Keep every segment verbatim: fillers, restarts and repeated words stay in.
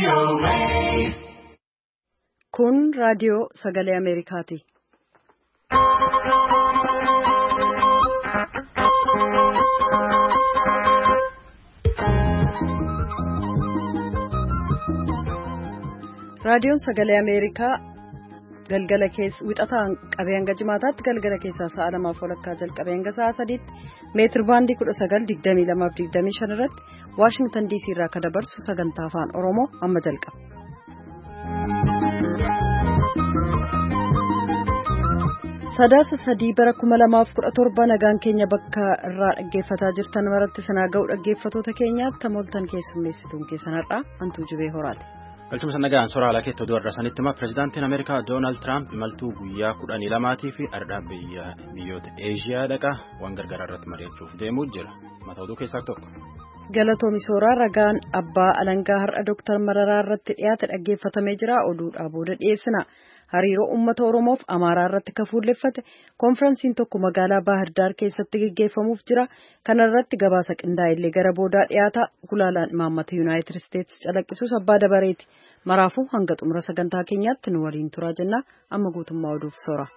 Kun raadiyoo sagalee Ameerikaati. Raadiyoon sagalee Ameerikaa galgala keessa wixataan qabee hanga jimaataatti galgala keessaa sa'a lamaaf walakkaa jalqabee hanga sa'a sadiitti meetir baandii kudha sagal digdamii lamaaf digdamii shan irratti Waashingtan diisii irraa kan dabarsu sagantaa afaan Oromoo amma jalqaba. Sadaasa sadii bara kuma lamaaf kudha torba nagaan keenya bakka irraa dhaggeeffataa jirtan maratti sanaa ga'u dhaggeeffatoota keenyaatti tamooltan keessummeessituun keessan har'aa Antuu Jibee Horaati. Galchuma sanagaan soraa ala keetti oduu har'a sanitti hima pirezidaantiin Ameerikaa Doonaald Tiraamp imaltuu guyyaa kudhanii lamaatii fi ardhaa biyyoota Eeshiyaa dhaqa waan gargaaraa irratti mari'achuuf deemuu jira. Mata oduu keessaa tokko. Galatoomi Sooraa ragaan abbaa alangaa har'a Dooktar Mararaa irratti dhiyaate dhaggeeffatamee jira. Oduudhaa booda dhiyeessina. Hariiroo uummata Oromoof Amaaraa irratti kafuulleffate konferensiin tokko magaalaa Baahirdaar keessatti gaggeeffamuuf jira. Kana irratti gabaasa qindaa'ellee gara boodaa dhiyaata. Gulaalaan imaammata Yuunaayitid Isteetsi calaqqisuus abbaa dabareeti. Maraafuu hanga xumura sagantaa keenyaatti nu waliin turaa jenna. Amma guutummaa oduuf Soora.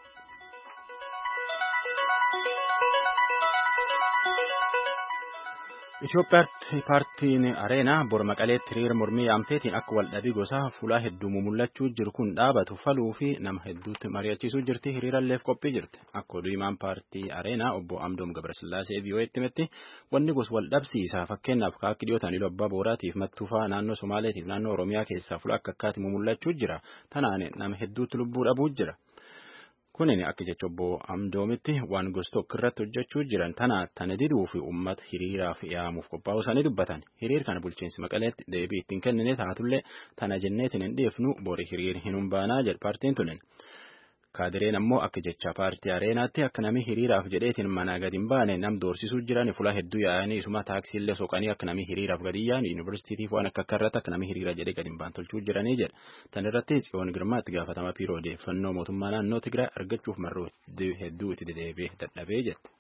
Itoophiyaatti paartiin Areenaa bor Maqaleetti hiriira mormii yaamteetiin akka waldhabii gosaa fuulaa hedduu mumullachuu jiru kun dhaabatu faluu fi nama hedduutti mari'achiisuu jirti. Hiriiralleef qophii jirti. Akka oduu himaan paartii Areenaa obbo Amdoom Gabrasillaasee vii'oo'eetti himetti wanni gosa waldhabsiisaa fakkeenyaaf akka dhiyootaan iluu abbaa booraatiif mattuufaa naannoo Somaaleetiif naannoo Oromiyaa keessaa fuula akka akkaatti mumullachuu jira. Tanaan nama hedduutti lubbuu dhabuu jira. Kunin akka jecha obbo Amdoomitti waan gosa tokko irratti hojjechuu jiran tana tana diduu fi uummata hiriiraaf yaamuuf qophaa'uu isaanii dubbatan. Hiriir kana bulchiinsi Maqaleetti deebii ittiin kennine taatullee tana jenneetiin hin dhiifnu boori hiriir hin humbaanaa jedhu paartiin tunin. Kaadireen ammoo akka jecha paartii Areenaatti akka namni hiriiraaf jedheetiin manaa gadi hin baane nam doorsisuu jiran fuula hedduu yaa'anii isuma taaksiillee soqanii akka namni hiriiraaf gadi yaa'an yuunivarsiitiif waan akka akka irratti akka namni hiriira jedhee gadi hin baan tolchuu jiranii jedha. Tan irratti Tsiyoon Girmaatti gaafatama biiroo odeeffannoo mootummaa naannoo Tigraay argachuuf marroo hedduu itti deddeebi'ee dadhabee jette.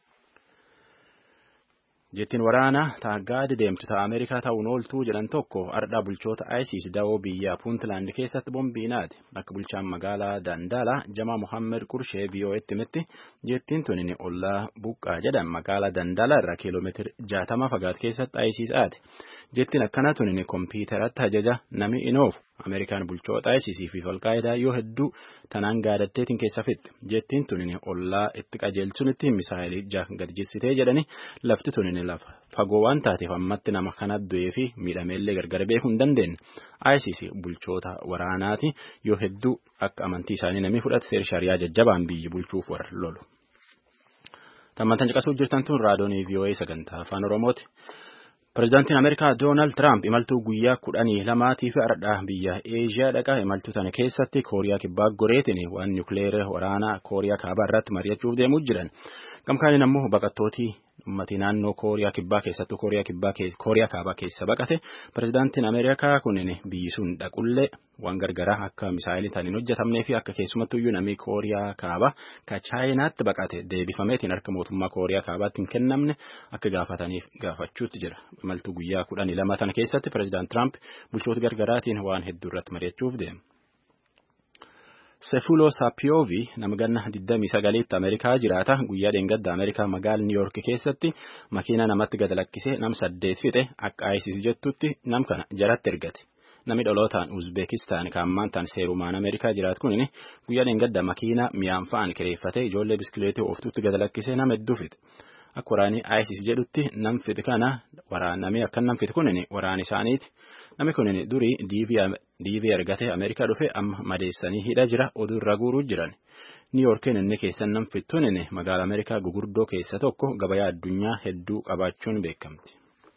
Jettiin waraanaa taaggaadi deemtu ta'a Ameerikaa ta'uun ooltuu jedhan tokko ardhaa bulchoota ISIS dawoo biyya Puuntlaand keessatti bombiinaati. Akka bulchaan magaalaa Dandaalaa Jamaa Mohammed Qurshee vii'oo'etti himetti jettiin tunin ollaa buqqaa jedhan magaalaa Dandaalaa irraa kiiloomeetira jaatama fagaatu keessatti ISIS aati. Jettiin akkana tunin kompiitaratti ajaja nami inoofu Ameerikaan bulchoota ISIS fi Al-Qaayidaa yoo hedduu tanaan gaadatteetiin keessa fitti. Jettiin tunin ollaa itti qajeelchunitti misaayilii gad jissitee jedhani lafti tunin lafa fagoo waan taateef ammatti nama kana du'ee fi miidhameellee gargar beekuu hin dandeenye. ISIS bulchoota waraanaati yoo hedduu akka amantii isaanii namni fudhate seera shariyaa jajjabaan biyyi bulchuuf warra lolu. Tammantan caqasuu jirtan tun raadiyoonii vii'oo'ee sagantaa afaan Oromooti. Pirezidaantiin Ameerikaa Doonaald Tiraamp imaltuu guyyaa kudhanii lamaatii fi ardhaa biyya Eeshiyaa dhaqa. Imaltuu tana keessatti Kooriyaa kibbaa goreetiin waan nyukleera waraanaa Kooriyaa kaabaa irratti mari'achuuf deemuu jiran. Gamkaaniin ammoo baqattootii uummatii naannoo Kooriyaa kibbaa keessattuu Kooriyaa kibbaa Kooriyaa kaabaa keessa baqate. Pirezidaantiin Ameerikaa kunin biyyi sun dhaqullee waan gargaraa akka misaayilii taniin hojjetamnee fi akka keessumattuyyuu namni Kooriyaa kaabaa ka Chaayinaatti baqate deebifameetiin harka mootummaa Kooriyaa kaabaatti hin kennamne akka gaafataniif gaafachuutti jira. Imaltuu guyyaa kudhanii lama tana keessatti pirezidaant Tiraamp bulchoota gargaraatiin waan hedduu irratti mari'achuuf deema. Sefulo Sapiyoovi nama ganna digdamii sagaliitti Ameerikaa jiraata. Guyyaa dheengadda Ameerikaa magaalaa New York keessatti makiina namatti gad lakkisee nam saddeet fixe akka ISIS jettutti nam kana jaratti ergate. Namni dhalootaan Uzbekistaan kaammaan tan seerumaan Ameerikaa jiraatu kunin guyyaa dheengadda makiina mi'aan fa'aan kireeffatee ijoollee biskileetii ooftutti gad lakkisee nama hedduu fixe. Akka waraanii ISIS jedhutti nam fixe kana waraanamee akka nam fixe kunin waraan isaaniiti. Namni kunin durii diivii argatee Ameerikaa dhufe amma madeessanii hidha jira oduu irra guuruu jiran. New Yorkin inni keessan nam fixuun magaalaa Ameerikaa gugurdoo keessa tokko gabayaa addunyaa hedduu qabaachuun beekamti.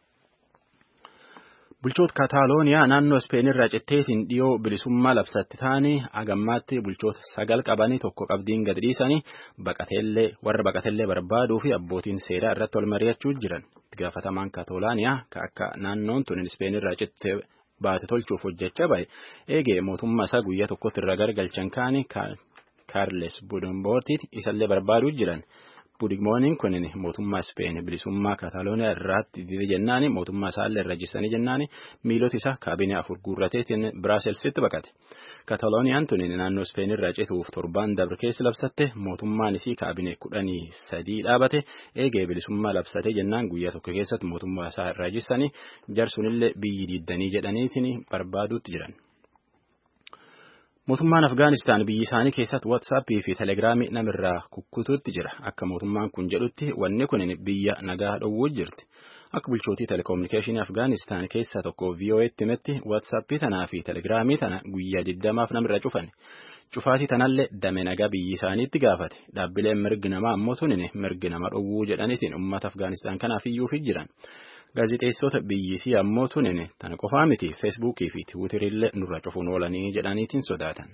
Bulchoota Kataalooniyaa naannoo Ispeen irraa citteetiin dhiyoo bilisummaa labsatti ta'anii agammaatti bulchoota sagal qabanii tokko qabdiin gad dhiisanii baqatellee warra baqatellee barbaaduu fi abbootiin seeraa irratti wal mari'achuu jiran. Itti gaafatamaan Kataalooniyaa akka naannoon tun Ispeen irraa cittee baate tolchuuf hojjechaa bahe eegee mootummaa isaa guyyaa tokkotti irra gargalchan kaanii Kaarles Budumboortiiti isallee barbaaduu jiran. Pudigmooniin kun mootummaa Ispeen bilisummaa Kaataalooniyaa irratti dide jennaani mootummaa isaallee irra jissanii jennaani miilota isaa kaabinee afur guurrateetiin Biraaselsitti baqate. Kaataalooniyaan tuni naannoo Ispeen irraa cituuf torbaan dabre keessa labsatte mootummaan isii kaabinee kudhanii sadii dhaabate eegee bilisummaa labsate jennaan guyyaa tokko keessatti mootummaa isaa irra jissanii jarsunillee biyyi diiddanii jedhaniitiin barbaaduutti jiran. Mootummaan Afgaanistaan biyyi isaanii keessatti WhatsAppii fi Telegiraamii namirraa kukkutuutti jira. Akka mootummaan kun jedhutti wanni kun biyya nagaa dhowwuu jirti. Akka bulchootii telekominikeeshinii Afgaanistaan keessaa tokko V O A'tti himetti WhatsAppii tanaa fi Telegiraamii tana guyyaa digdamaaf namirra cufan. Cufaatii tanallee dame nagaa biyyi isaaniitti gaafate. Dhaabbileen mirgi namaa ammoo tunin mirgi nama dhowwuu jedhaniitiin uummata Afgaanistaan kanaaf iyyuufi jiran. Gaazexeessota biyyisii ammoo tunin tana qofaa miti feesbuukii fi tiwiitirillee nurra cufuun oolanii jedhaniitiin sodaatan.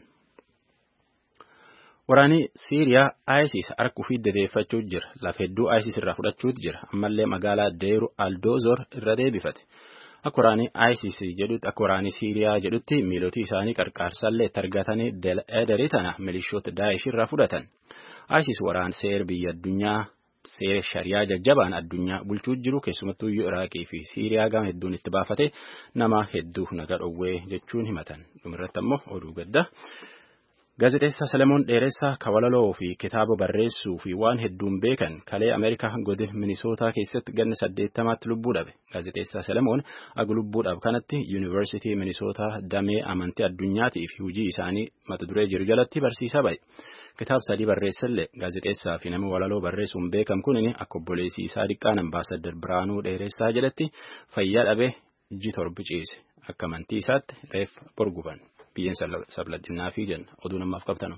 Waraanni Siiriyaa ISIS harka ofii dedeeffachuu jira. Lafa hedduu ISIS irraa fudhachuutu jira. Ammallee magaalaa Deeru Aldozor irra deebifate. Akka waraanni ISIS jedhutti akka waraanni Siiriyaa jedhutti miilootii isaanii qarqaarsallee itti argatanii Del Ederii tana milishoota Daa'ish irraa fudhatan. ISIS waraan seer biyya addunyaa seera shariyaa jajjabaan addunyaa bulchuu jiru keessumattuu Iraaqii fi Siiriyaa gama hedduun itti baafate nama hedduu naga dhowwee jechuun himatan. Dhumarratti ammoo oduu gadda. Gaazexeessaa Selemoon Dheeressaa kawalaloo fi kitaaba barreessuu fi waan hedduun beekan kalee Ameerikaa godina Minisootaa keessatti ganna saddeettamaatti lubbuu dhabe. Gaazexeessaa Selemoon aga lubbuu dhabe kanatti Yuunivarsiitii Minisootaa damee amantii addunyaatii fi hojii isaanii mata duree jiru jalatti barsiisaa ba'e. Kitaaba sadii barreessallee gaazexeessaa fi nama walaloo barreessuun beekam kunin akka obboleessii isaa diqqaan ambaasadar Biraanuu Dheeressaa jedhatti fayyaa dhabee iji torbi ciise. Akka amantii isaatti reef borgufan. Biyyeen sabladhinnaa fi jenna oduu namaaf qabtanu.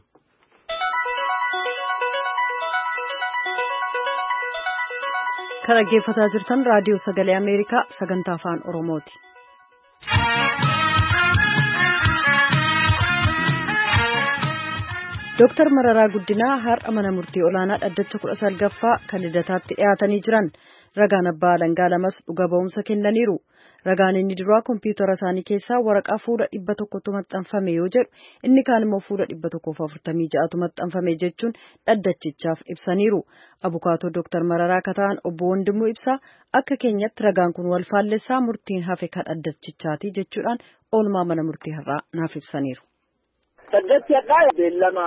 Kan dhaggeeffataa jirtan raadiyoo sagalee Ameerikaa sagantaa afaan Oromooti. Dooktar Mararaa Guddinaa har'a mana murtii olaanaa dhaddacha kudha salgaffaa kan lidataatti dhiyaatanii jiran ragaan abbaa alangaa lamas dhuga ba'umsa kennaniiru. Ragaan inni duraa kompiitara isaanii keessaa waraqaa fuula dhibba tokkotu maxxanfame yoo jedhu inni kaan immoo fuula dhibba tokkoof afurtamii ja'atu maxxanfame jechuun dhaddachichaaf ibsaniiru. Abukaatoo Dooktar Mararaa Kataan obbo Wandimuu Ibsaa akka keenyatti ragaan kun wal faallessaa murtiin hafe kan dhaddachichaati jechuudhaan oolmaa mana murtii har'aa naaf ibsaniiru. Dhaddachi har'aa beellama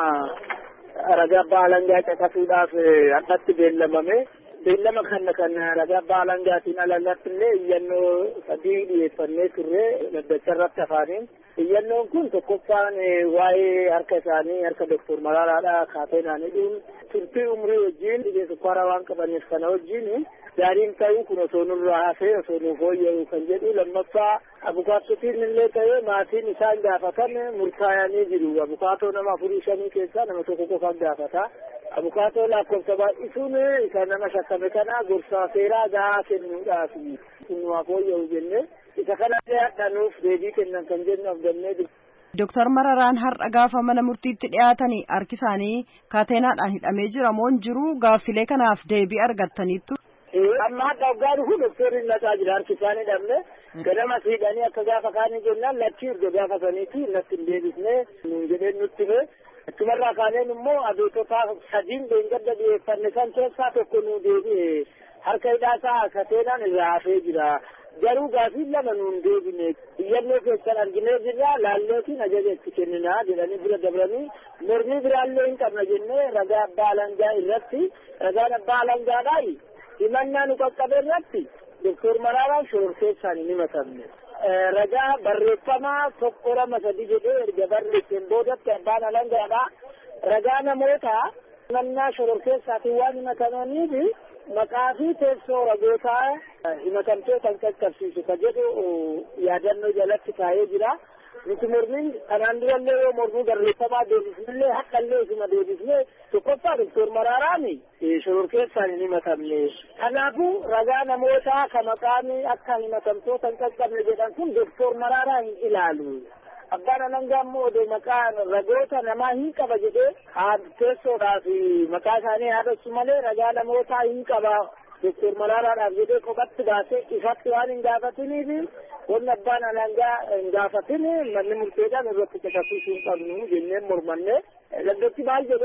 ragaa abbaa alangaa caqasuudhaaf har'atti beellamame. Beellama kana kan ragaa abbaa alangaatiin alallatti illee iyyannoo sadii dhiyeeffannee turre dhaddacha irratti afaaniin. Iyyannoon kun tokkoffaan waa'ee harka isaanii harka Dooktar Mararaadhaa kaateenaaniidhuun turtii umrii wajjin dhibee sukkaaraa waan qabaniif kana wajjin gaariin ta'uu kun osoo nurraa hafee osoo nuuf fooyya'u kan jedhu lammaffaa abukaattotiin illee ta'ee maatiin isaan gaafatan murtaa'anii jiru. Abukaatoo nama afurii shanii keessaa nama tokko qofaan gaafata. Abukaatoo lakkoofsa baay'isuun isa nama shakkame kana gorsaa seeraa gahaa kennuudhaaf kun nuuf fooyya'u jennee isa kanallee hadhanuuf deebii kennan kan jennu abdannee jiru. Dooktar Mararaan har'a gaafa mana murtiitti dhiyaatanii harki isaanii kaateenaadhaan hidhamee jira moo hin jiru gaaffilee kanaaf deebii argattaniittu? Amma hadda waggaa dhufu doktoriin naqaa jira harki isaanii hidhamne ganama siidhanii akka gaafa kaanii jennaan lachii erga gaafa saniiti natti hin deebisne nuun jedheen nutti hime. Achumarraa kaaneen immoo abeetota sadiin beengadda dhiyeeffanne san keessaa tokko nuu deebi'e harka hidhaasaa kaateenaan irraa hafee jira. Garuu gaafii lama nuun deebine iyyannoo keessan arginee jirra laalleetiin ajaja itti kenninaa jedhanii bira dabranii mormii biraallee hin qabna jennee ragaa abbaa alangaa irratti ragaan abbaa alangaadhaa himannaa nu qaqqabe irratti Dooktar Mararaan shororkeessaan hin himatamne. Ragaa barreeffamaa tokko lama sadi jedhee erga barreesseen boodatti abbaan alangaadhaa ragaa namoota himannaa shororkeessaatiin waan himatamaniif maqaa fi teessoo ragootaa himatamtoota kan qaqqabsiisu ka jedhu yaadannoo jalatti kaa'ee jira. Nuti mormiin kanaan durallee yoo mormii barreeffamaa deebisnellee haqallee isuma deebisnee tokkoffaa Dooktar Mararaan shororkeessaan hin himatamne. Kanaafuu ragaa namootaa ka maqaan akka himatamtoota hin qaqqabne jedhan kun Dooktar Mararaa hin ilaalu. Abbaan alangaa immoo odoo maqaa ragoota namaa hin qaba jedhee teessoodhaaf maqaa isaanii haadessu malee ragaa namootaa hin qaba Dooktar Mararaadhaaf jedhee kophatti baasee ifatti waan hin gaafatiniif wanni abbaan alangaa hin gaafatin manni murteedhaan irratti caqasuusuu hin qabnu jenneen mormanne. Dhaddachi maal jedhee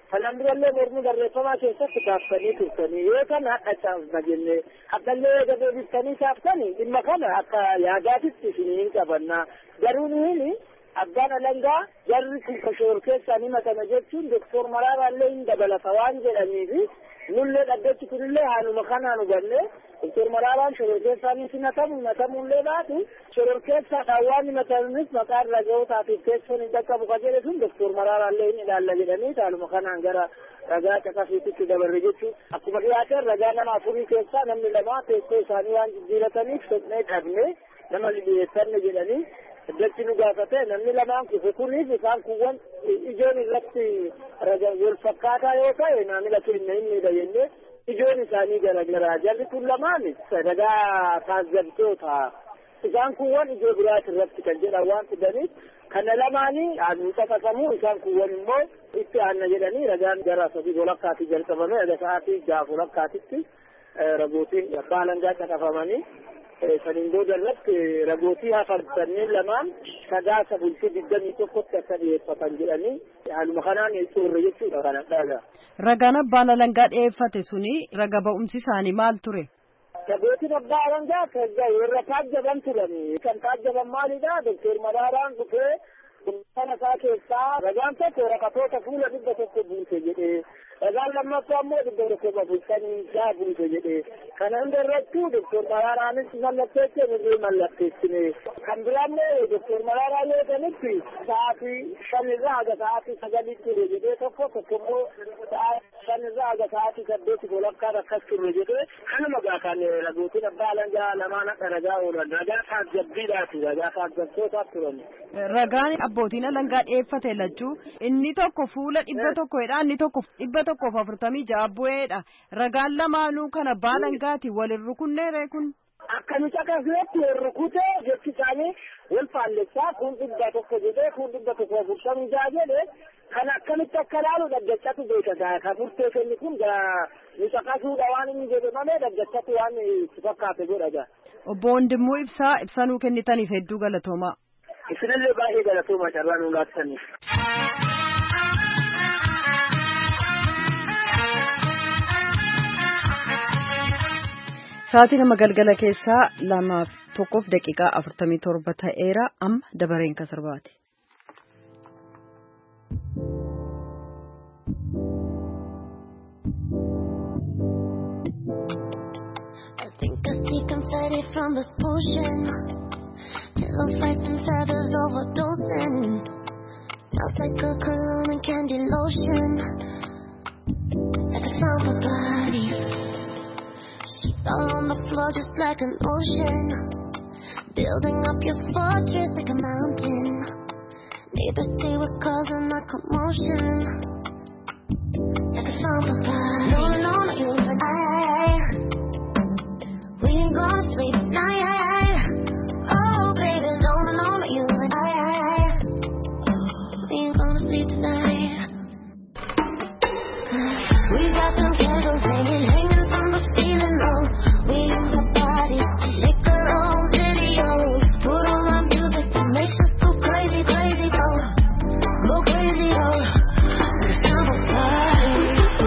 Kanan birallee mormii barreeffamaa keessatti kaaftanii turtanii yoo kana hadhachaafna jenne akkallee gadoo biftanii kaaftanii dhimma kana akka yaadaatitti isiniin qabanna. Garuu nuyi abbaan alangaa jarri kun kashoor keessaan himatama jechuun doktor Maraaraallee hin dabalata waan jedhaniifi nullee dhaddachi kunillee haanuma kanaan hubanne doktor Maraaraan shoror keessaan himatamu himatamuullee baatu shoror keessaadhaan waan himatamanis maqaan raga'ootaatiif teessoon hin dhaqqabu ka jedhe sun doktor Maraaraallee hin ilaalla jedhanii haanuma kanaan gara ragaa caqasiititti dabarre jechuun akkuma dhiyaateen ragaa nama afurii keessaa namni lama teessoo isaanii waan jijjiirataniif sodnee dhabne nama liyeessanne jedhanii Dachii nu gaafate namni lamaan kufe kunis isaan kuwwan ijoon irratti wal fakkaataa yoo ta'e maamila keenya himnidha jennee ijoon isaanii garagaraa jarri kun lamaan ragaa taasisatoota isaan kuwwan ijoo biraati irratti kan jedhan waan fidaniif kana lamaanii aanuu caqasamuu isaan kuwwan immoo itti aanna jedhanii ragaan gara sadii walakkaatti jalqabame raga sa'aatii jaaf walakkaatitti ragootiin abbaa alangaa caqafamanii saniin booda irratti ragootii hafan sanneen lamaan sagaasa bultii digdamii tokkotti akka dhiyeeffatan jedhanii haaluma kanaan xurre jechuudha kana dhagaa. Ragaan abbaan alangaa dhiyeeffate suni raga ba'umsi isaanii maal ture? Ragootiin abbaa alangaa warra taajjaban turanii kan taajjaban maalidha doktor Maraaraan dhufee kana isaa keessaa ragaan tokko rakatoota fuula dhibba tokko buuse jedhee ragaan lammaffaa immoo dhibba tokko bulchanii isaa buuse jedhee kana hunda irrattuu doktor Maraaraanis mallatteessee nurree mallatteessine kan biraammoo doktor Maraaraa yoo ta'anitti sa'aatii shanirraa haga sa'aatii sagalii ture jedhee tokko tokko immoo sa'aatii shanirraa haga sa'aatii saddeeti walakkaan akkas ture jedhee kanuma gaakaan ragootiin abbaa alangaa lamaan akka ragaa oolan ragaa taajjabbiidhaati ragaa taajjabtootaaf turan. Ragaan abbootiin alangaa dhiyeeffate lachuu inni tokko fuula dhibba tokkodha inni tokko dhibba tokkoof afurtamii ja'a bu'eedha ragaan lamaanuu kana abbaa alangaati walin rukunneere kun. Akkamitti akkasitti rukute jechi isaanii wal faallessaa kun dhibba tokko jedhee kun dhibba tokko afurtamii ja'a jedhee kan akkamitti akka laalu dhaggachatu beekataa kan murtee kenni kun ni caqasuudha waan inni jedhe malee dhaggachatu waan itti fakkaate godha. Obbo Wandimmoo Ibsaa ibsanuu kennitaniif hedduu galatoomaa. Isinillee baay'ee galatoomaa carraa nu laattaniif. Sa'aatii nama galgala keessaa lamaaf tokkoof daqiiqaa afurtamii torba ta'eera amma dabareen kan sirbaate. I think I see confetti from this potion. Pillow fights and feathers overdosing. Smells like a cologne and candy lotion. Like a summer body. Sheets all on the floor just like an ocean. Building up your fortress like a mountain. Neighbors say we're causing a commotion. Like a summer body. No, no, no, you and I. We ain't gonna sleep tonight. Oh, baby, no, no, no, you and I. We ain't gonna sleep tonight. We got some candles hanging, hanging from the ceiling, oh. We use our bodies to make our own videos. Put on our music that makes us go crazy, crazy, oh. Go crazy, oh. The summer party.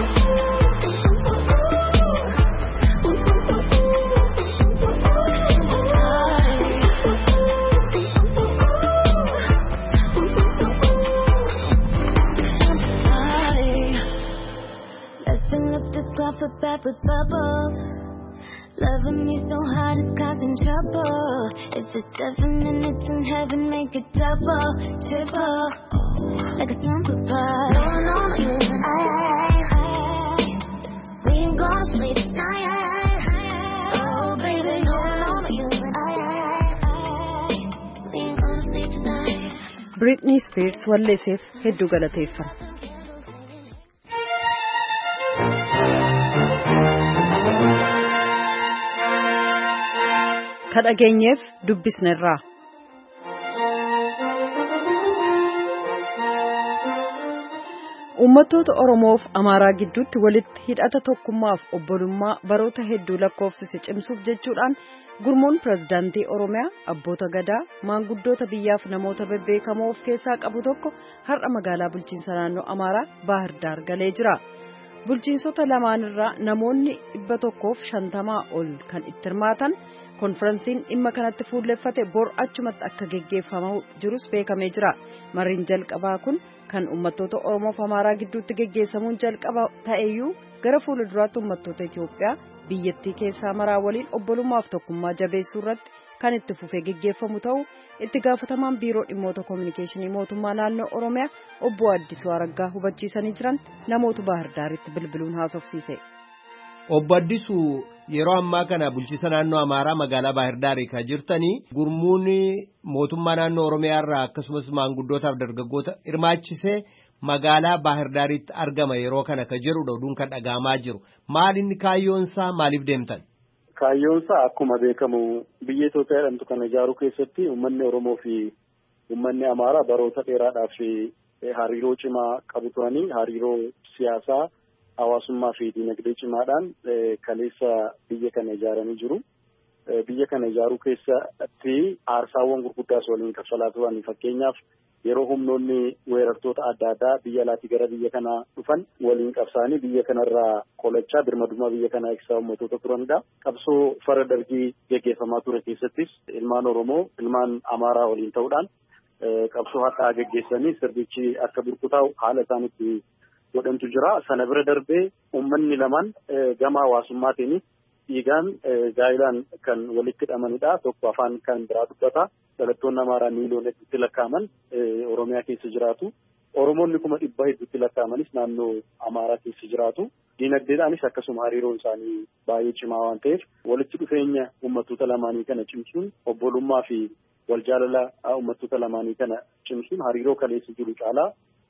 Up back with bubbles. Loving me so hard it's causing trouble. If it's seven minutes in heaven, make it double, triple. Like a slumber party. No, no, you and I. We ain't gonna sleep tonight. Oh, baby, no, no, you and I. We ain't gonna sleep tonight. Britney Spears walleesseef hedduu galateeffanna. kadhageenyeef dubbisnerraa Uummattoota Oromoof Amaaraa gidduutti walitti hidhata tokkummaaf obbolummaa baroota hedduu lakkoofsise cimsuuf jechuudhaan gurmuun pirezidaantii Oromiyaa abboota gadaa maanguddoota biyyaaf namoota bebbeekamoo of keessaa qabu tokko har'a magaalaa bulchiinsa naannoo Amaaraa Baahir Daar galee jira. Bulchiinsota lamaanirraa namoonni dhibba tokkoof shantamaa ol kan itti hirmaatan konferensiin dhimma kanatti fuulleffate bor achumatti akka geggeeffamaa jirus beekamee jira. Mariin jalqabaa kun kan uummattoota Oromoof Amaaraa gidduutti geggeessamuun jalqaba ta'eyyuu gara fuulduraatti uummattoota Itoophiyaa biyyattii keessaa maraa waliin obbolummaaf tokkummaa jabeessuu irratti kan itti fufee geggeeffamu ta'uu itti gaafatamaan biiroo dhimmoota koominikeeshinii mootummaa naannoo Oromiyaa obbo Addisuu Araggaa hubachiisanii jiran namoota Baahir Daaritti bilbiluun haasofsiise. Obbo Addisuu yeroo ammaa kana bulchiinsa naannoo Amaaraa magaalaa Baahir Daarii kan jirtanii gurmuun mootummaa naannoo Oromiyaa irraa akkasumas maanguddootaaf dargaggoota hirmaachisee magaalaa Baahir Daaritti argama yeroo kana kan jedhudha oduun kan dhagahamaa jiru. Maal inni kaayyoonsaa maaliif deemtan? Kaayyoonsaa akkuma beekamu biyya Itoophiyaa jedhamtu kana ijaaruu keessatti uummanni Oromoo fi uummanni Amaaraa baroota dheeraadhaaf hariiroo cimaa qabu turanii hariiroo siyaasaa hawaasummaa fi dinagdee cimaadhaan kaleessa biyya kana ijaaranii jiru. Biyya kana ijaaruu keessatti aarsaawwan gurguddaas waliin kaffalaa turan fakkeenyaaf yeroo humnoonni weerartoota adda addaa biyya alaatii gara biyya kanaa dhufan waliin qabsaanii biyya kanarraa qolachaa birmadummaa biyya kanaa eegsisaa uummattoota turanidha. Qabsoo fara dargii geggeeffamaa ture keessattis ilmaan Oromoo ilmaan Amaaraa waliin ta'uudhaan qabsoo har'aa geggeessanii sirnichi akka burkutaa'u haala isaanitti godhantu jira. Sana bira darbee uummanni lamaan gama hawaasummaatiin dhiigaan gaa'ilaan kan walitti hidhamanidha. Tokko afaan kan biraa dubbata. Dhalattoonni Amaaraa miiliyoona hedduutti lakkaa'aman Oromiyaa keessa jiraatu. Oromoonni kuma dhibba hedduutti lakkaa'amanis naannoo Amaaraa keessa jiraatu. Diinagdeedhaanis akkasuma hariiroon isaanii baay'ee cimaa waan ta'eef walitti dhufeenya uummattoota lamaanii kana cimsuun obbolummaa fi wal jaalala uummattoota lamaanii kana cimsuun hariiroo kaleessa jiru caalaa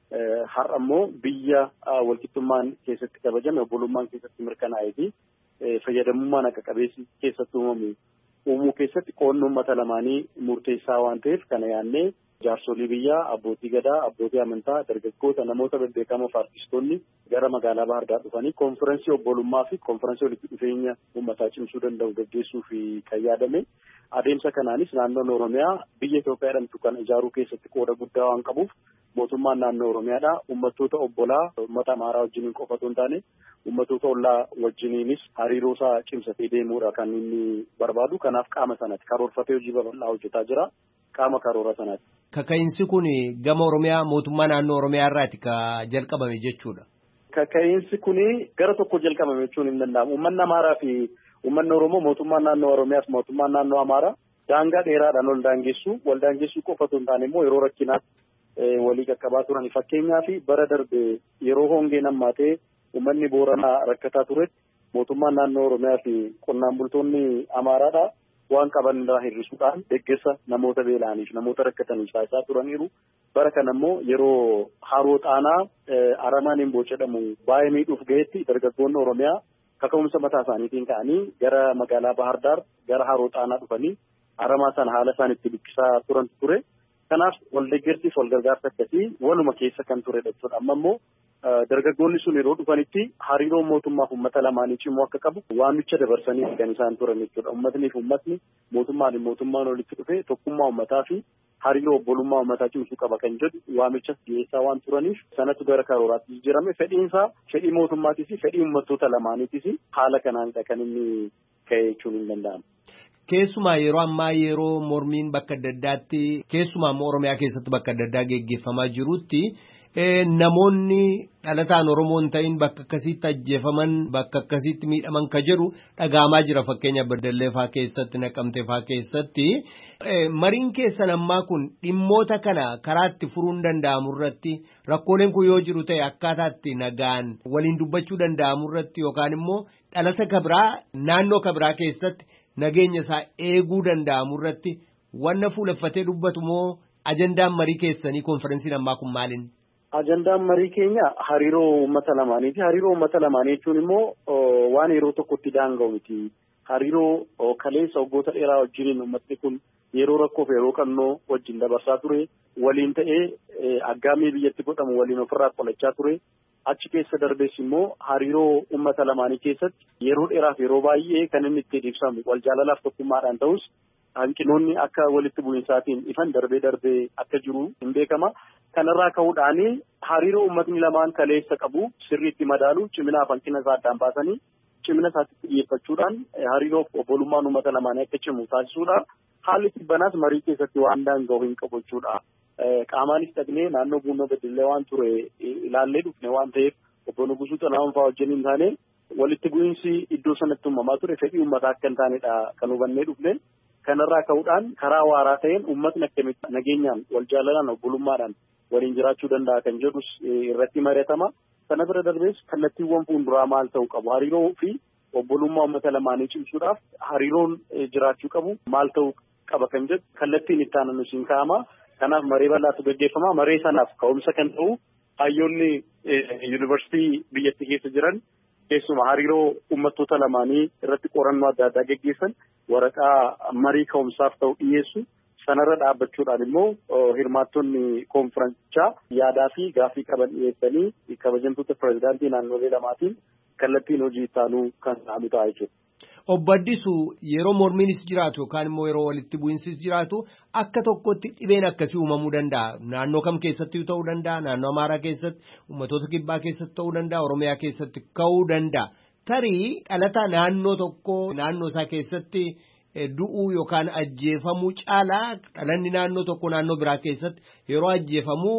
har'a immoo biyya walqixxummaan keessatti kabajame obbolummaan keessatti mirkanaa'ee fi fayyadamummaan akka qabeessi keessatti uumamu uumuu keessatti qoodni uummata lamaanii murteessaa waan ta'eef kana yaannee jaarsolii biyyaa abbootii gadaa abbootii amantaa dargaggoota namoota bebbeekamoo fi artistoonni gara magaalaa Baahir Daar dhufanii konferensii obbolummaa fi konferensii walitti dhufeenya uummataa cimsuu danda'u gaggeessuuf kan yaadame. Adeemsa kanaanis naannoon Oromiyaa biyya Itoophiyaa jedhamtu kan ijaaruu keessatti qooda guddaa waan qabuuf mootummaan naannoo Oromiyaadha uummattoota obbolaa uummata Amaaraa wajjiniin qofa osoo hin taane uummattoota ollaa wajjiniinis hariiroo isaa cimsatee deemuudha kan inni barbaadu. Kanaaf qaama sanatti karoorfatee hojii babal'aa hojjetaa jira. Qaama karoora sanaati. Kaka'iinsi kun gama Oromiyaa mootummaa naannoo Oromiyaa irraati ka jalqabame jechuudha. Kaka'iinsi kun gara tokko jalqabame jechuun hin danda'amu. Uummanni Amaaraa fi uummanni Oromoo mootummaan naannoo Oromiyaas mootummaan naannoo Amaaraa daangaa dheeraadhaan ol daangessu wal daangessuu qofa osoo hin taane immoo yeroo rakkinaatti walii qaqqabaa turan. Fakkeenyaaf bara darbe yeroo hongeen hammaatee uummanni Booranaa rakkataa turetti mootummaan naannoo Oromiyaa fi qonnaan bultoonni Amaaraadhaa waan qaban irraa hir'isuudhaan deeggarsa namoota beela'aniif namoota rakkataniif taasisaa turaniiru. Bara kana immoo yeroo haroo xaanaa aramaan hin boocadhamu baay'ee miidhuuf ga'etti dargaggoonni Oromiyaa kaka'umsa mataa isaaniitiin ka'anii gara magaalaa Baahir Daar gara haroo xaanaa dhufanii aramaa sana haala isaan itti bikkisaa turan ture. Kanaaf wal deeggarsiif wal gargaarsa akkasii waluma keessa kan turedha jechuudha. Amma immoo dargaggoonni sun yeroo dhufanitti hariiroo mootummaa fi uummata lamaanii cimuu akka qabu waamicha dabarsanii kan isaan turan jechuudha. Uummatni fi uummatni mootummaan fi mootummaan walitti dhufee tokkummaa uummataa fi hariiroo obbolummaa uummataa cimsuu qaba kan jedhu waamichas dhiyeessaa waan turaniif sanatu gara karooraatti jijjiirame. Fedhiinsaa fedhii mootummaatis fedhii uummattoota lamaaniitis haala kanaanidha kan inni ka'e jechuun hin danda'amu. Keessumaa yeroo ammaa yeroo mormiin bakka adda addaatti keessumaa immoo Oromiyaa keessatti bakka adda addaa geggeeffamaa jirutti namoonni dhalataan Oromoo hin ta'in bakka akkasiitti ajjeefaman bakka akkasiitti miidhaman ka jedhu dhagahamaa jira. Fakkeenya Baddallee fa'aa keessatti Naqamtee fa'aa keessatti mariin keessan ammaa kun dhimmoota kana karaa itti furuun danda'amu irratti rakkooleen kun yoo jiru ta'e akkaataa itti nagaan waliin dubbachuu danda'amu irratti yookaan immoo dhalata kabiraa naannoo kabiraa keessatti nageenya isaa eeguu danda'amu irratti wanna fuuleffatee dubbatu moo ajandaan marii keessanii konferensiin ammaa kun maaliin? Ajandaan marii keenya hariiroo uummata lamaaniiti. Hariiroo uummata lamaanii jechuun immoo waan yeroo tokkotti daanga'u miti. Hariiroo kaleessa waggoota dheeraa wajjiniin uummatni kun yeroo rakkoof yeroo qannoo wajjin dabarsaa ture. Waliin ta'ee aggaamii biyyatti godhamu waliin ofirraa qolachaa ture. Achi keessa darbees immoo hariiroo uummata lamaanii keessatti yeroo dheeraaf yeroo baay'ee kan inni ittiin ibsamu wal jaalalaaf tokkummaadhaan ta'us hanqinoonni akka walitti bu'insaatiin ifan darbee darbee akka jiru hin beekama. Kanarraa ka'uudhaan hariiroo uummatni lamaan kaleessa qabu sirriitti madaalu ciminaaf hanqina isaa addaan baasanii cimina isaatti xiyyeeffachuudhaan hariiroo obbolummaan uummata lamaanii akka cimu taasisuudha. Haalli tibbanaas marii keessatti waan daanga'u hin qabu jechuudha. Qaamaanis dhaqnee naannoo Buunoo Beddellee waan ture ilaallee dhufne waan ta'eef obbo Nugusuu Xalahuun fa'aa wajjin hin taane walitti bu'iinsi iddoo sanatti uumamaa ture fedhii uummataa akka hin taanedha kan hubannee dhufne. Kanarraa ka'uudhaan karaa waaraa ta'een uummatni akkamitti nageenyaan wal jaalalaan obbolummaadhaan waliin jiraachuu danda'a kan jedhus irratti mari'atama. Kana bira darbees kallattiiwwan fuulduraa maal ta'uu qabu hariiroo fi obbolummaa uummata lamaanii cimsuudhaaf hariiroon jiraachuu qabu maal ta'uu qaba kan jedhu kallattiin itti aananu siin kaa'ama. Kanaaf maree bal'aatu gaggeeffama. Maree sanaaf ka'umsa kan ta'u hayyoonni yuunivarsiitii biyyattii keessa jiran keessumaa hariiroo uummattoota lamaanii irratti qorannoo adda addaa gaggeessan waraqaa marii ka'umsaaf ta'u dhiyeessu. Sanarra dhaabbachuudhaan immoo hirmaattonni koonfiransichaa yaadaa fi gaaffii qaban dhiyeessanii kabajamtoota pirezidaantii naannolee lamaatiin kallattiin hojii ittaanuu kan ta'amu ta'a jechuudha. Obbo Addisuu yeroo mormiinis jiraatu yookaan immoo yeroo walitti bu'insis jiraatu akka tokkotti dhibeen akkasii uumamuu danda'a. Naannoo kam keessatti ta'uu danda'a. Naannoo Amaaraa keessatti, uummattoota kibbaa keessatti ta'uu danda'a. Oromiyaa keessatti ka'uu danda'a. Tarii dhalataa naannoo tokko naannoo isaa keessatti du'uu yookaan ajjeefamuu caalaa dhalanni naannoo tokko naannoo biraa keessatti yeroo ajjeefamuu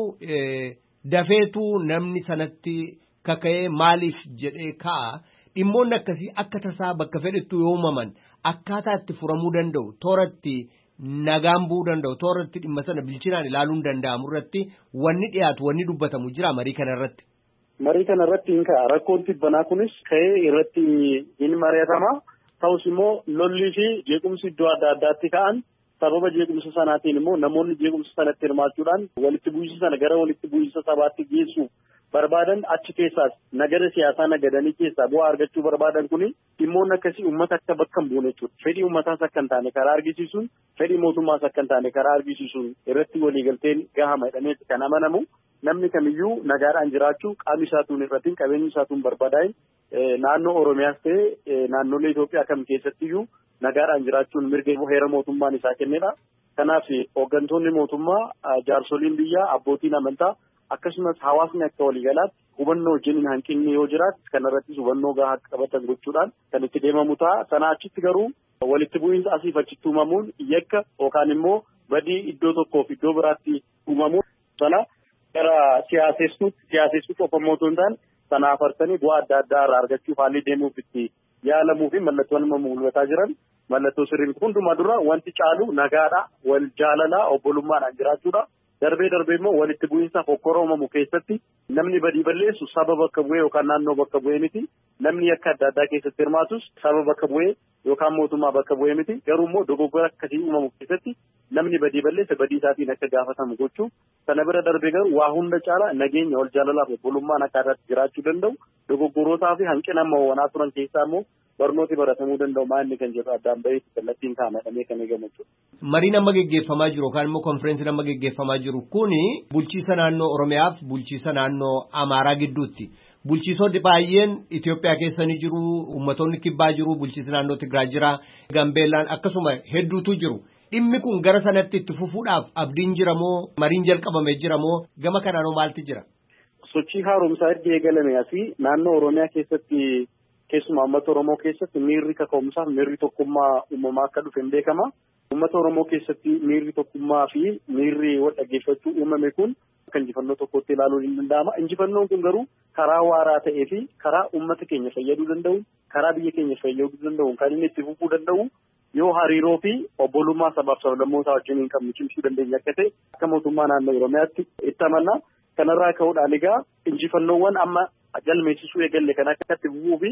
dafeetuu namni sanatti kaka'ee maaliif jedhee ka'a. Dhimmoonni akkasii akka tasaa bakka fedhettu yoo uumaman akkaataa itti furamuu danda'u tooratti nagaan bu'uu danda'u tooratti dhimma sana bilchinaan ilaaluun danda'amu irratti wanni dhiyaatu wanni dubbatamu jira marii kana irratti. Marii kana irratti hin ka'a rakkoon tibbanaa kunis ka'ee irratti hin mari'atama. Ta'us immoo lollii fi jeequmsi iddoo adda addaatti ka'an sababa jeequmsa sanaatiin immoo namoonni jeequmsa sanatti hirmaachuudhaan walitti bu'iinsa sana gara walitti bu'iinsa sabaatti geessuuf barbaadan achi keessaas nagada siyaasaa nagadanii keessaa bu'aa argachuu barbaadan kuni dhimmoonni akkasii uummata akka bakka hin buune jechuudha. Fedhii uummataas akka hin taane karaa argisiisuun fedhii mootummaas akka hin taane karaa argisiisuun irratti waliigalteen gahama jedhameeti kan amanamu. Namni kamiyyuu nagaadhaan jiraachuu qaamni isaatuun irratti qabeenyi isaatuun barbaadaa'in naannoo Oromiyaas ta'e naannolee Itoophiyaa kam keessattiyyuu nagaadhaan jiraachuun mirga heera mootummaan isaa kennedha. Kanaaf hooggantoonni mootummaa jaarsoliin biyyaa abbootiin amantaa akkasumas hawaasni akka waliigalaatti hubannoo wajjin hanqinni yoo jiraatu kanarrattis hubannoo gahaa qabatan gochuudhaan kan itti deemamu ta'a. Sana achitti garuu walitti bu'iinsa asiif achitti uumamuun yakka yookaan immoo badii iddoo tokkoof iddoo biraatti uumamuun sana gara siyaasessuutti siyaasessuu qofa mootuu hin taane sana afarsanii bu'aa adda addaa irraa argachuuf haalli deemuuf itti yaalamuu fi mallattoon amma mul'ataa jiran mallattoo sirrii hundumaa dura wanti caalu nagaadha wal jaalalaa obbolummaadhaan jiraachuudha. Darbee darbee immoo walitti bu'iinsaaf hokkora uumamu keessatti namni badii balleessu saba bakka bu'ee yookaan naannoo bakka bu'ee miti. Namni akka adda addaa keessatti hirmaatus saba bakka bu'ee yookaan mootummaa bakka bu'ee miti. Garuu immoo dogoggora akkasii uumamu keessatti namni badii balleesse badii isaatiin akka gaafatamu gochuu. Sana bira darbee garuu waa hunda caala nageenya wal jaalalaaf obbolummaan akka addaatti jiraachuu danda'u. Dogoggorootaa fi hanqina ammayyoowwanaa turan keessaa immoo barnooti baratamuu danda'u maalli kan jedhu addaan bahee kallattiin kaa'amee kan eegamu jechuudha. Mariin amma geggeeffamaa jiru yookaan immoo konfireensiin amma geggeeffamaa jiru kuni bulchiisa naannoo Oromiyaaf bulchiisa naannoo Amaaraa gidduutti. Bulchiisonni baay'een Itoophiyaa keessa ni jiru, uummattoonni kibbaa jiru, bulchiisa naannoo Tigraay jira, Gambeellaan akkasuma hedduutu jiru. Dhimmi kun gara sanatti itti fufuudhaaf abdiin jira moo mariin jalqabamee jira moo gama kanaanoo maalti jira? Sochii haaromsaa erga eegalame asii naannoo Oromiyaa keessatti keessumaa uummata Oromoo keessatti miirri kaka'umsaaf miirri tokkummaa uumamaa akka dhufe hin beekama. Uummata Oromoo keessatti miirri tokkummaa fi miirri wal dhaggeeffachuu uumame kun akka injifannoo tokkotti ilaaluun hin danda'ama. Injifannoon kun garuu karaa waaraa ta'ee fi karaa uummata keenya fayyaduu danda'u, karaa biyya keenya fayyaduu danda'u kan inni itti fufuu danda'u yoo hariiroo fi obbolummaa sabaaf sablammootaa wajjin hin qabne cimsuu dandeenya akka ta'e akka mootummaa naannoo Oromiyaatti itti amanna. Kanarraa ka'uudhaan egaa injifannoowwan amma galmeessisuu eegalle kan akkatti fufuu fi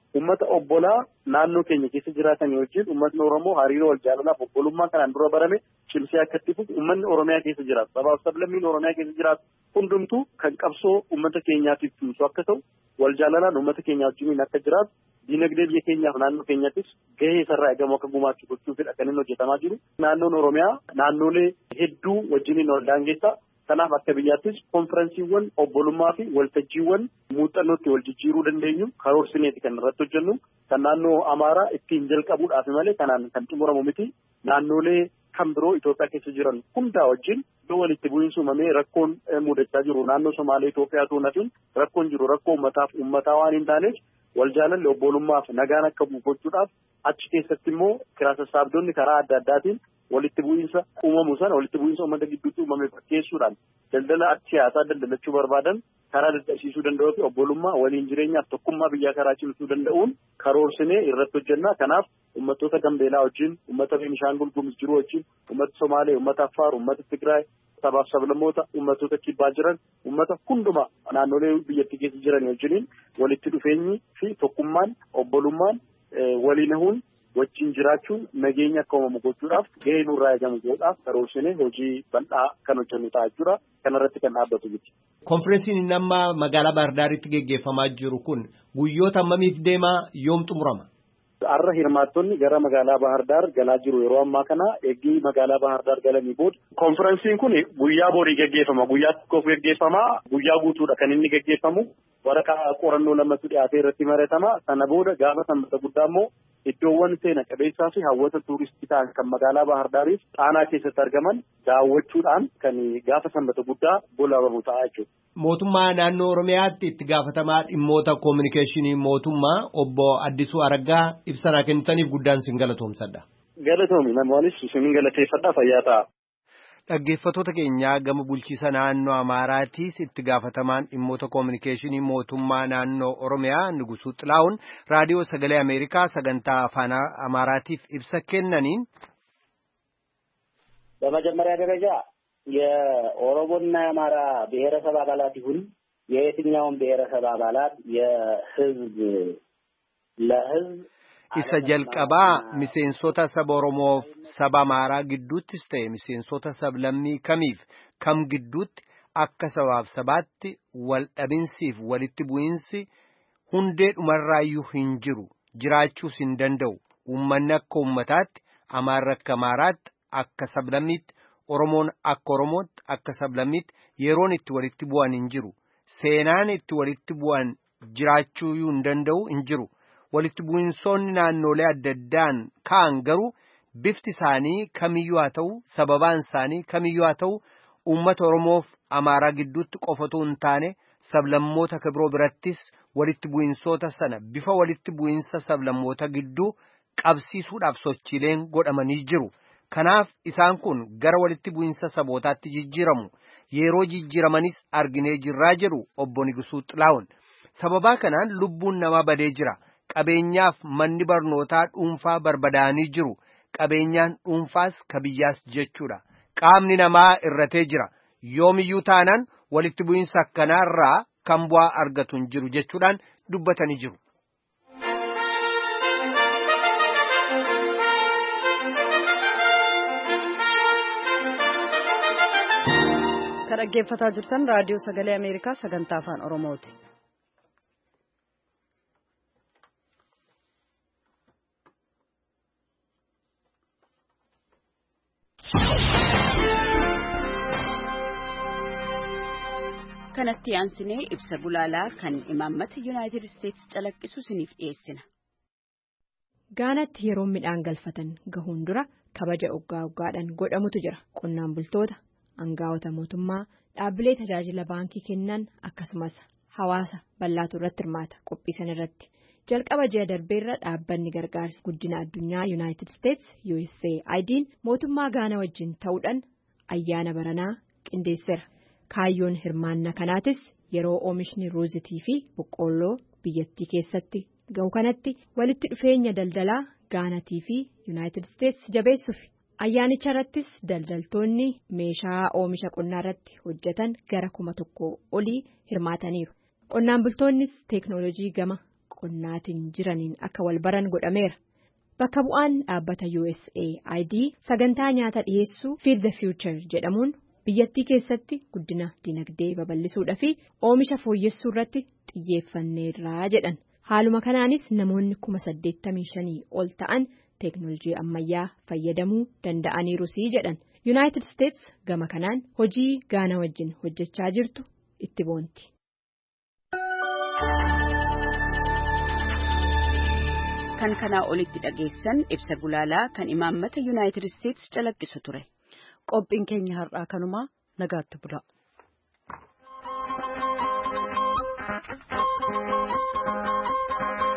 ummata obbolaa naannoo keenya keessa jiraatan wajjin ummatni Oromoo hariiroo wal jaalalaaf obbolummaa kanaan dura barame cimsee akka itti fufu ummanni Oromiyaa keessa jiraatu sabaaf sablammiin Oromiyaa keessa jiraatu hundumtuu kan qabsoo ummata keenyaatiif tumsu akka ta'u wal jaalalaan ummata keenya wajjin akka jiraatu diinagdee biyya keenyaaf naannoo keenyattis gahee isarraa eegamu akka gumaachuu gochuufidha kan inni hojjetamaa jiru. Naannoon Oromiyaa naannolee hedduu wajjiniin wal daangeessa. Kanaaf akka biyyaattis konferensiiwwan obbolummaa fi waltajjiiwwan muuxannootti wal jijjiiruu dandeenyu karoorsineeti kan irratti hojjennu kan naannoo Amaaraa ittiin jalqabuudhaaf malee kanaan kan xumuramu miti. Naannolee kan biroo Itoophiyaa keessa jiran hundaa wajjin yoo walitti bu'iinsa uumamee rakkoon mudachaa jiru naannoo Somaalee Itoophiyaa tuunatiin rakkoon jiru rakkoo uummataaf uummataa waan hin taaneef wal jaalalli obbolummaaf nagaan akka bu'u gochuudhaaf achi keessatti immoo kiraa sassaabdonni karaa adda addaatiin walitti bu'iinsa uumamu sana walitti bu'iinsa uummata gidduutti uumame fakkeessuudhaan daldala siyaasaa daldalachuu barbaadan karaa dadhabsiisuu danda'uu fi obbolummaa waliin jireenyaaf tokkummaa biyyaa karaa cimsuu danda'uun karoorsinee irratti hojjennaa. Kanaaf uummattoota Gambeelaa wajjin, uummata Beenishaangul Gumuz jiru wajjin, uummata Somaalee, uummata Affaar, uummata Tigraay, sabaaf sablammoota uummattoota kibbaa jiran, uummata hundumaa naannolee biyyattii keessa jiran wajjiniin walitti dhufeenyi fi tokkummaan obbolummaan waliin hahuun wajjin jiraachuun nageenya akka uumamu gochuudhaaf gahee nurraa eegamu godhuudhaaf karoorsinee hojii bal'aa kan hojjennu ta'a jechuudha. Kanarratti kan dhaabbatu miti. Konferensiin amma magaalaa Baahir Daaritti geggeeffamaa jiru kun guyyoota hammamiif deemaa yoom xumurama? Har'a hirmaattonni gara magaalaa Baahir Daar galaa jiru yeroo ammaa kana eeggii magaalaa Baahir Daar galanii booda. Konferensiin kun guyyaa borii geggeeffama. Guyyaa tokkoof geggeeffama. Guyyaa guutuudha kan inni geggeeffamu. Waraqaa qorannoo lamatu dhiyaatee irratti maratama. Sana booda gaafa sanbata guddaa immoo iddoowwan seena qabeessaa fi hawwata tuuristii ta'an kan magaalaa Baahir Daariif Xaanaa keessatti argaman daawwachuudhaan kan gaafa sanbata guddaa boolabamu ta'a jechuudha. Mootummaa naannoo Oromiyaatti itti gaafatamaa dhimmoota koominikeeshinii mootummaa obbo Addisuu Araggaa ibsa kennitaniif guddaan sin galatoomsadha. Galatoomi namoonis isin galateeffadha fayyaa ta'a. Dhaggeeffattoota keenyaa gama bulchiisa naannoo Amaaraatiis itti gaafatamaan dhimmoota koominikeeshinii mootummaa naannoo Oromiyaa Nugusuu Xilaa'uun raadiyoo sagalee Ameerikaa sagantaa afaan Amaaraatiif ibsa kennaniin በመጀመሪያ ደረጃ የኦሮሞና የአማራ ብሔረሰብ አባላት ይሁን የየትኛውም ብሔረሰብ አባላት የህዝብ ለህዝብ isa jalqabaa miseensota saba Oromoof saba Amaaraa gidduuttis ta'e miseensota sablammii kamiif kam gidduutti akka sabaaf sabaatti wal dhabinsiif walitti bu'insi hundee dhumarraayyuu hin jiru jiraachuus hin danda'u. Uummanni akka uummataatti Amaarri akka Amaaraatti akka sablammiitti Oromoon akka Oromootti akka sablammiitti yeroon itti walitti bu'an hin jiru. Seenaan itti walitti bu'an jiraachuu hin danda'u hin jiru. Walitti bu'insoonni naannolee adda addaan ka'an garuu bifti isaanii kamiyyuu haa ta'u sababaan isaanii kamiyyuu haa ta'u uummata Oromoof Amaaraa gidduutti qofatu hin taane sablammoota kabiroo birattis walitti bu'insoota sana bifa walitti bu'insa sablammoota gidduu qabsiisuudhaaf sochiileen godhamanii jiru. Kanaaf isaan kun gara walitti bu'insa sabootaatti jijjiiramu yeroo jijjiiramanis arginee jirraa jedhu obbo Nugusuu Xilaa'uun. Sababaa kanaan lubbuun namaa badee jira. Qabeenyaaf manni barnootaa dhuunfaa barbadaa'anii jiru. Qabeenyaan dhuunfaas ka biyyaas jechuudha. Qaamni namaa irratee jira. Yoomiyyuu taanaan walitti bu'insa akkanaarraa kan bu'aa argatu hin jiru jechuudhaan dubbatanii jiru. Kan dhaggeeffataa jirtan raadiyoo sagalee Ameerikaa sagantaa afaan Oromooti. kanatti aansinee ibsa gulaalaa kan imaammata Yuunaayitid Isteetsi calaqqisu isiniif dhiyeessina. Gaanatti yeroo midhaan galfatan gahuun dura kabaja oggaa oggaadhaan godhamutu jira. Qonnaan bultoota, aangaa'ota mootummaa, dhaabbilee tajaajila baankii kennan akkasumas hawaasa bal'aatu irratti hirmaata qophii sana irratti. Jalqaba ji'a darbeerra dhaabbanni gargaarsa guddina addunyaa Yuunaayitid Isteetsi U S A I D'n mootummaa Gaanaa wajjin ta'uudhaan ayyaana baranaa qindeesseera. Kaayyoon hirmaannaa kanaatis yeroo oomishni ruuzitii fi boqqoolloo biyyattii keessatti gahu kanatti walitti dhufeenya daldalaa Gaanatii fi Yuunaayitid Isteetsi jabeessuuf. Ayyaanicha irrattis daldaltoonni meeshaa oomisha qonnaa irratti hojjetan gara kuma tokko olii hirmaataniiru. Qonnaan bultoonnis teeknooloojii gama qonnaatiin jiraniin akka wal baran godhameera. Bakka bu'aan dhaabbata U S A I D sagantaa nyaata dhiyeessuu Feed the Future jedhamuun biyyattii keessatti guddina dinagdee babal'isuudhaa fi oomisha fooyyessuu irratti xiyyeeffanneerraa jedhan. Haaluma kanaanis namoonni kuma saddeettamii shanii ol ta'an teeknooloojii ammayyaa fayyadamuu danda'aniirusii jedhan. United States gama kanaan hojii Gaana wajjin hojjechaa jirtu itti boonti. Kan kanaa olitti dhageessan ibsa gulaalaa kan imaammata United States calaqqisu ture. Qophiin keenya har'aa kanumaa nagaatti bula. Thank you.